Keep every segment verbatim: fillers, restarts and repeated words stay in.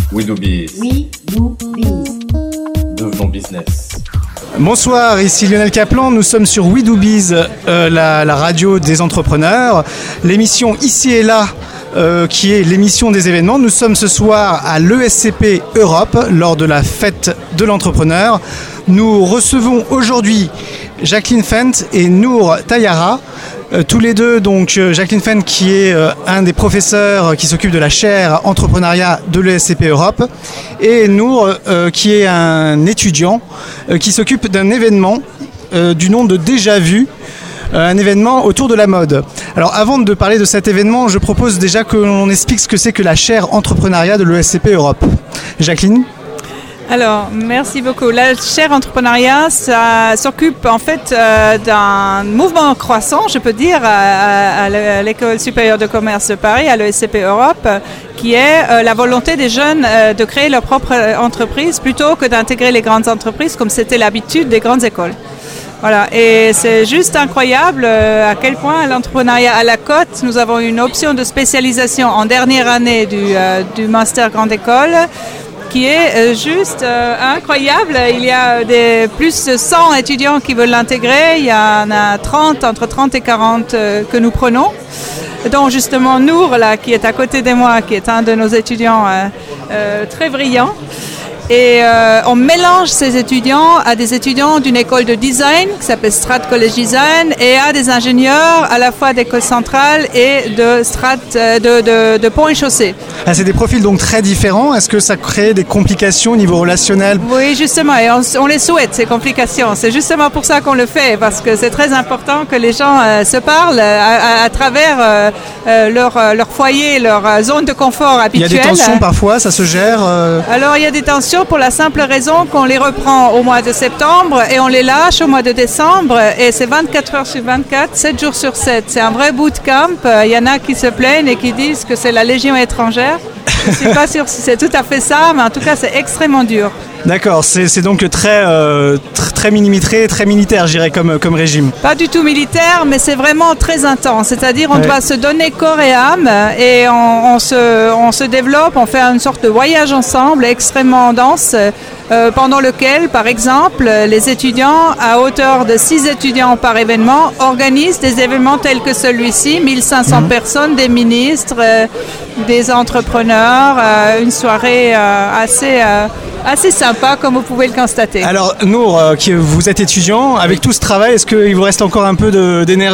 We do biz. We do biz. Devenons business. Bonsoir, ici Lionel Kaplan, nous sommes sur We Do Biz, euh, la, la radio des entrepreneurs, l'émission Ici et Là, euh, qui est l'émission des événements. Nous sommes ce soir à l'E S C P Europe, lors de la fête de l'entrepreneur. Nous recevons aujourd'hui Jacqueline Fent et Nour Tayara. Euh, tous les deux, donc euh, Jacqueline Fent qui est euh, un des professeurs qui s'occupe de la chaire entrepreneuriat de l'E S C P Europe, et Nour euh, qui est un étudiant euh, qui s'occupe d'un événement euh, du nom de Déjà Vu, euh, un événement autour de la mode. Alors avant de parler de cet événement, je propose déjà que l'on explique ce que c'est que la chaire entrepreneuriat de l'E S C P Europe. Jacqueline ? Alors, merci beaucoup. La chaire entrepreneuriat, ça s'occupe en fait euh, d'un mouvement croissant, je peux dire, à, à l'École supérieure de commerce de Paris, à l'E S C P Europe, qui est euh, la volonté des jeunes euh, de créer leur propre entreprise plutôt que d'intégrer les grandes entreprises comme c'était l'habitude des grandes écoles. Voilà, et c'est juste incroyable euh, à quel point l'entrepreneuriat à la côte, nous avons une option de spécialisation en dernière année du, euh, du master grande école, qui est euh, juste euh, incroyable. Il y a des, plus de cent étudiants qui veulent l'intégrer. Il y en a trente, entre trente et quarante euh, que nous prenons, dont justement Nour, là, qui est à côté de moi, qui est un de nos étudiants euh, euh, très brillants. Et euh, on mélange ces étudiants à des étudiants d'une école de design qui s'appelle Strat College Design et à des ingénieurs à la fois d'école centrale et de Strat de, de, de pont et chaussée. Ah, c'est des profils donc très différents. Est-ce que ça crée des complications au niveau relationnel ? Oui, justement, et on, on les souhaite, ces complications. C'est justement pour ça qu'on le fait, parce que c'est très important que les gens euh, se parlent à, à, à travers euh, euh, leur, leur foyer, leur zone de confort habituelle. Il y a des tensions parfois, ça se gère euh... Alors, il y a des tensions pour la simple raison qu'on les reprend au mois de septembre et on les lâche au mois de décembre, et c'est vingt-quatre heures sur vingt-quatre, sept jours sur sept. C'est un vrai bootcamp. Il y en a qui se plaignent et qui disent que c'est la Légion étrangère. Je ne suis pas sûre si c'est tout à fait ça, mais en tout cas, c'est extrêmement dur. D'accord, c'est, c'est donc très, euh, très, très millimétré, très militaire, je dirais, comme, comme régime. Pas du tout militaire, mais c'est vraiment très intense. C'est-à-dire, on ouais. doit se donner corps et âme, et on, on, se, on se développe, on fait une sorte de voyage ensemble extrêmement dense, euh, pendant lequel, par exemple, les étudiants, à hauteur de six étudiants par événement, organisent des événements tels que celui-ci, mille cinq cents mmh. personnes, des ministres, euh, des entrepreneurs, euh, une soirée euh, assez... Euh, assez sympa, comme vous pouvez le constater. Alors, Nour, euh, qui, vous êtes étudiant, avec tout ce travail, est-ce qu'il vous reste encore un peu de, d'énergie ?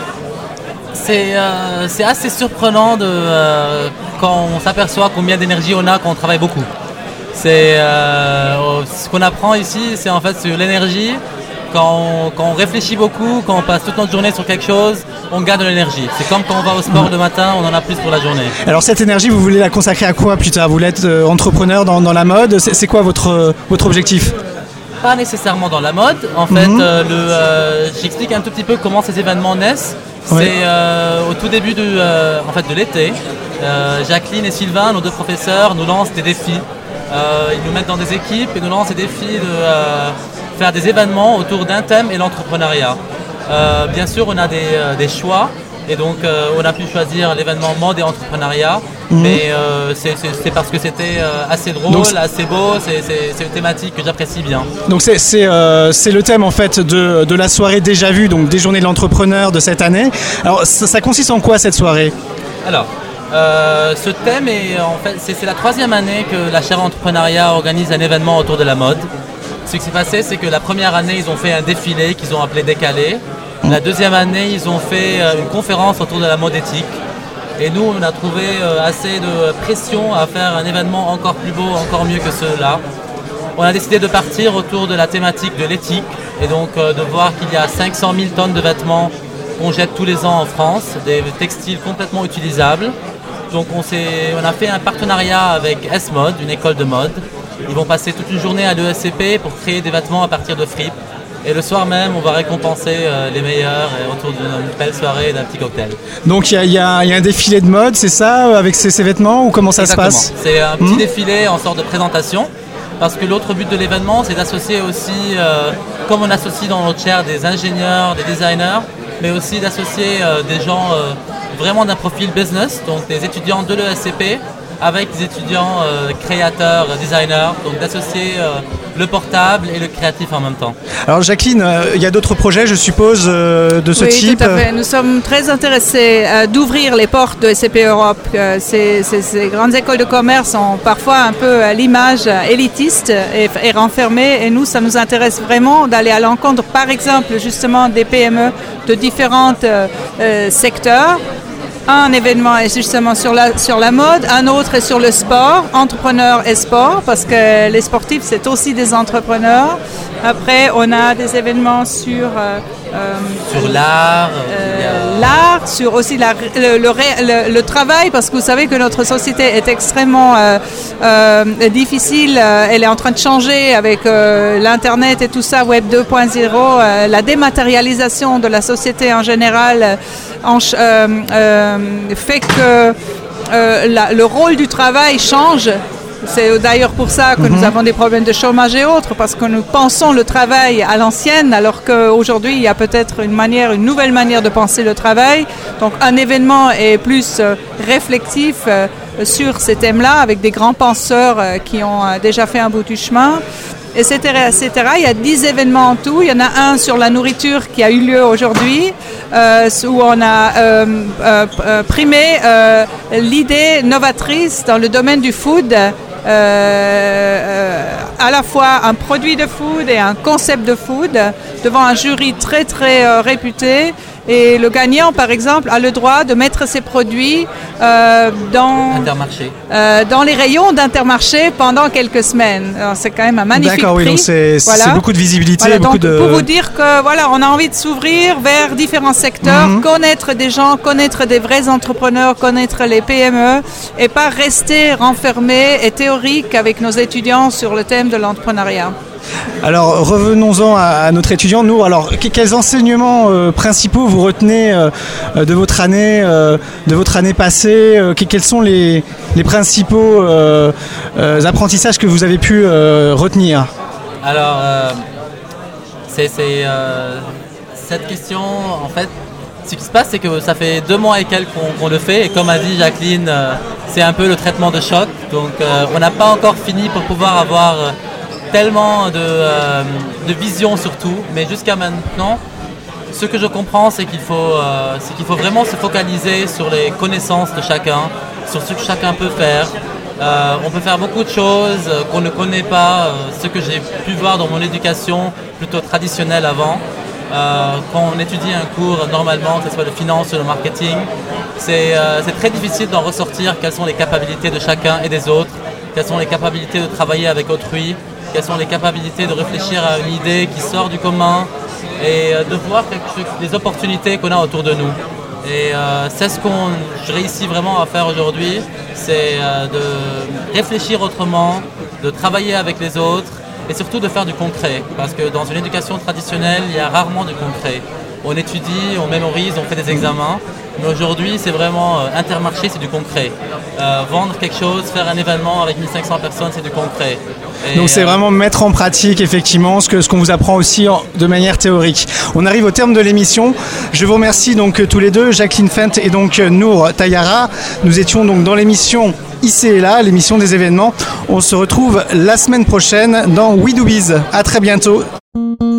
C'est, euh, c'est assez surprenant de, euh, quand on s'aperçoit combien d'énergie on a quand on travaille beaucoup. C'est, euh, ce qu'on apprend ici, c'est en fait sur l'énergie. Quand on, quand on réfléchit beaucoup, quand on passe toute notre journée sur quelque chose, on gagne de l'énergie. C'est comme quand on va au sport le matin, on en a plus pour la journée. Alors cette énergie, vous voulez la consacrer à quoi plus tard ? Vous voulez être euh, entrepreneur dans, dans la mode ? c'est, c'est quoi votre, euh, votre objectif ? Pas nécessairement dans la mode. En fait, mm-hmm. euh, le, euh, j'explique un tout petit peu comment ces événements naissent. Ouais. C'est euh, au tout début de, euh, en fait, de l'été. Euh, Jacqueline et Sylvain, nos deux professeurs, nous lancent des défis. Euh, ils nous mettent dans des équipes et nous lancent des défis de... Euh, faire des événements autour d'un thème et l'entrepreneuriat. Euh, bien sûr, on a des, euh, des choix, et donc euh, on a pu choisir l'événement mode et entrepreneuriat, mmh. mais euh, c'est, c'est, c'est parce que c'était euh, assez drôle, donc, assez beau, c'est, c'est, c'est une thématique que j'apprécie bien. Donc c'est, c'est, euh, c'est le thème en fait de, de la soirée Déjà Vu, donc des journées de l'entrepreneur de cette année. Alors ça, ça consiste en quoi cette soirée ? Alors, euh, ce thème est en fait, c'est, c'est la troisième année que la chaire entrepreneuriat organise un événement autour de la mode. Ce qui s'est passé, c'est que la première année, ils ont fait un défilé qu'ils ont appelé Décalé. La deuxième année, ils ont fait une conférence autour de la mode éthique. Et nous, on a trouvé assez de pression à faire un événement encore plus beau, encore mieux que ceux-là. On a décidé de partir autour de la thématique de l'éthique et donc de voir qu'il y a cinq cent mille tonnes de vêtements qu'on jette tous les ans en France, des textiles complètement utilisables. Donc on, s'est, on a fait un partenariat avec S-Mode, une école de mode. Ils vont passer toute une journée à l'E S C P pour créer des vêtements à partir de fripes. Et le soir même, on va récompenser euh, les meilleurs et autour d'une belle soirée et d'un petit cocktail. Donc il y, y, y a un défilé de mode, c'est ça, avec ces, ces vêtements, ou comment ça Exactement. se passe ? C'est un petit mmh. défilé en sorte de présentation. Parce que l'autre but de l'événement, c'est d'associer aussi, euh, comme on associe dans notre chaire des ingénieurs, des designers, mais aussi d'associer euh, des gens euh, vraiment d'un profil business, donc des étudiants de l'E S C P, avec des étudiants euh, créateurs, designers, donc d'associer euh, le portable et le créatif en même temps. Alors Jacqueline, euh, il y a d'autres projets, je suppose, euh, de ce oui, type. Oui, tout à fait. Nous sommes très intéressés euh, d'ouvrir les portes de S C P Europe. Euh, ces, ces, ces grandes écoles de commerce sont parfois un peu à l'image élitiste et, et renfermée. Et nous, ça nous intéresse vraiment d'aller à l'encontre, par exemple, justement, des P M E de différents euh, euh, secteurs. Un événement est justement sur la, sur la mode, un autre est sur le sport, entrepreneurs et sport, parce que les sportifs, c'est aussi des entrepreneurs. Après, on a des événements sur... Euh, euh, sur l'art. Euh, l'art, sur aussi la, le, le, le, le travail, parce que vous savez que notre société est extrêmement euh, euh, difficile. Elle est en train de changer avec euh, l'Internet et tout ça, Web deux point zéro. Euh, la dématérialisation de la société en général en, euh, euh, fait que euh, la, le rôle du travail change. C'est d'ailleurs pour ça que mmh. nous avons des problèmes de chômage et autres, parce que nous pensons le travail à l'ancienne, alors qu'aujourd'hui, il y a peut-être une manière, une nouvelle manière de penser le travail. Donc, un événement est plus euh, réflexif euh, sur ces thèmes-là, avec des grands penseurs euh, qui ont euh, déjà fait un bout du chemin, et cetera, et cetera. Il y a dix événements en tout. Il y en a un sur la nourriture qui a eu lieu aujourd'hui, euh, où on a euh, euh, primé euh, l'idée novatrice dans le domaine du food. Euh, euh, à la fois un produit de food et un concept de food devant un jury très très euh, réputé, et le gagnant par exemple a le droit de mettre ses produits euh, dans, Intermarché. Euh, dans les rayons d'Intermarché pendant quelques semaines. Alors, c'est quand même un magnifique D'accord, prix. Oui, donc c'est, voilà. c'est beaucoup de visibilité. Voilà, beaucoup donc, de... pour vous dire que voilà, on a envie de s'ouvrir vers différents secteurs, mm-hmm. connaître des gens, connaître des vrais entrepreneurs, connaître les P M E, et pas rester renfermé et théorique avec nos étudiants sur le thème de l'entrepreneuriat. Alors revenons-en à, à notre étudiant. Nous, alors quels enseignements euh, principaux vous retenez euh, de votre année, euh, de votre année passée euh, Quels sont les, les principaux euh, euh, apprentissages que vous avez pu euh, retenir? Alors, euh, c'est, c'est euh, cette question, en fait, ce qui se passe, c'est que ça fait deux mois et quelques qu'on, qu'on le fait, et comme a dit Jacqueline, euh, c'est un peu le traitement de choc. Donc, euh, on n'a pas encore fini pour pouvoir avoir euh, tellement de, euh, de vision sur tout, mais jusqu'à maintenant, ce que je comprends, c'est qu'il faut, euh, c'est qu'il faut vraiment se focaliser sur les connaissances de chacun, sur ce que chacun peut faire. Euh, on peut faire beaucoup de choses euh, qu'on ne connaît pas, euh, ce que j'ai pu voir dans mon éducation plutôt traditionnelle avant. Euh, quand on étudie un cours, normalement, que ce soit le finance ou le marketing, c'est, euh, c'est très difficile d'en ressortir quelles sont les capacités de chacun et des autres, quelles sont les capacités de travailler avec autrui, quelles sont les capacités de réfléchir à une idée qui sort du commun et de voir les opportunités qu'on a autour de nous. Et euh, c'est ce qu'on je réussis vraiment à faire aujourd'hui, c'est euh, de réfléchir autrement, de travailler avec les autres et surtout de faire du concret. Parce que dans une éducation traditionnelle, il y a rarement du concret. On étudie, on mémorise, on fait des examens. Mais aujourd'hui, c'est vraiment euh, Intermarché, c'est du concret. Euh, vendre quelque chose, faire un événement avec mille cinq cents personnes, c'est du concret. Et donc c'est euh, vraiment mettre en pratique effectivement ce que ce qu'on vous apprend aussi en, de manière théorique. On arrive au terme de l'émission. Je vous remercie donc tous les deux, Jacqueline Fent et donc Nour Tayara. Nous étions donc dans l'émission Ici et Là, l'émission des événements. On se retrouve la semaine prochaine dans We Do Biz. À très bientôt.